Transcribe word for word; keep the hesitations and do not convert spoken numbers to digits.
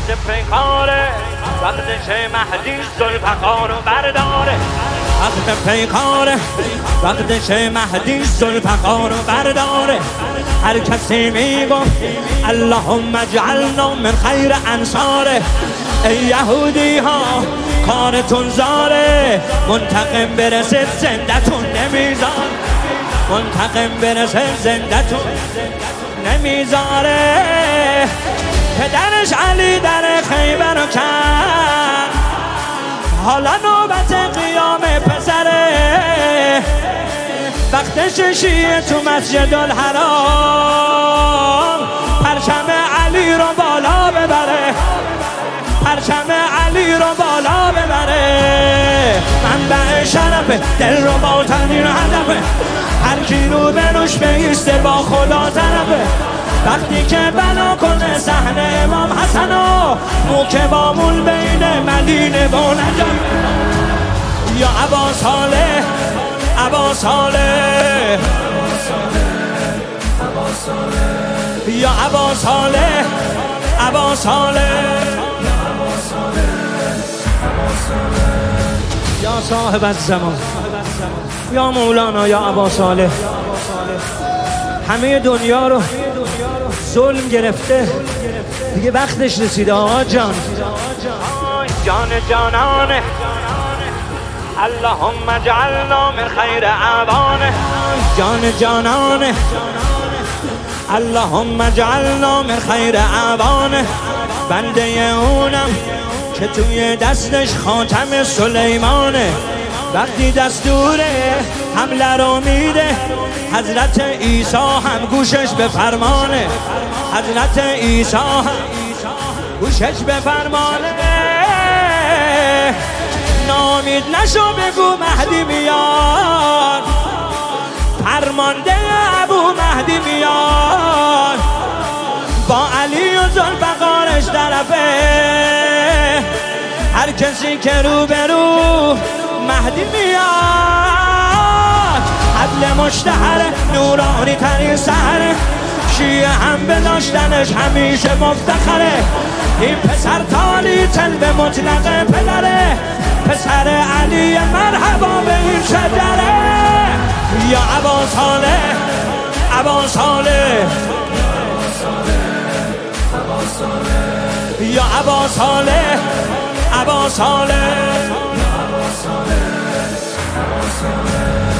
وقت پیکاره، وقت چه مهدی ذوالفقار رو برداره. وقت پیکاره، وقت چه مهدی ذوالفقار رو برداره. هر کسی میگفت اللهم اجعلنا من خیر انصاره. ای یهودی ها کارتون زاره، منتقم برسه زندتون نمیذاره. منتقم برسه زندتون نمیذاره. پدرش علی در خیبر رو کرد، حالا نوبت قیام پسره. وقتش شیعه تو مسجد الحرام پرچم علی رو بالا ببره. پرچم علی رو بالا ببره. منبع شرفه، دل رو با تنین هدفه. هر کی رو بروش بیسته با خدا طرفه. وقتی که بنا کنه صحن امام حسنو، موکه بامون بین مدینه و نجف. یا ابا صالح، ابا صالح، یا ابا صالح، ابا صالح، یا صاحب الزمان، یا مولانا، یا ابا صالح. همه دنیا رو ظلم گرفته، دیگه وقتش رسیده آقا جان. جان جانانه، اللهم اجعلنا من خیر اعوانه. جان جانانه، اللهم اجعلنا من خیر اعوانه. بنده اونم که توی دستش خاتم سلیمانه. وقتی دستور حمله رو میده حضرت عیسی هم گوشش به فرمانه. حضرت عیسی هم گوشش به فرمانه. نامید نشو بگو مهدی میاد، فرمانده ابو مهدی میاد. با علی و ذوالفقارش طرفه. هر کسی که رو به رو مهدی میاد. عدل مشتهر نورانی ترین سحره. شیعه هم به داشتنش همیشه مفتخره. این پسر تالی طلب مطلق پدره. پسر علی مرحبا به این شجره. یا ابا صالح، ابا صالح، یا ابا صالح، ابا صالح.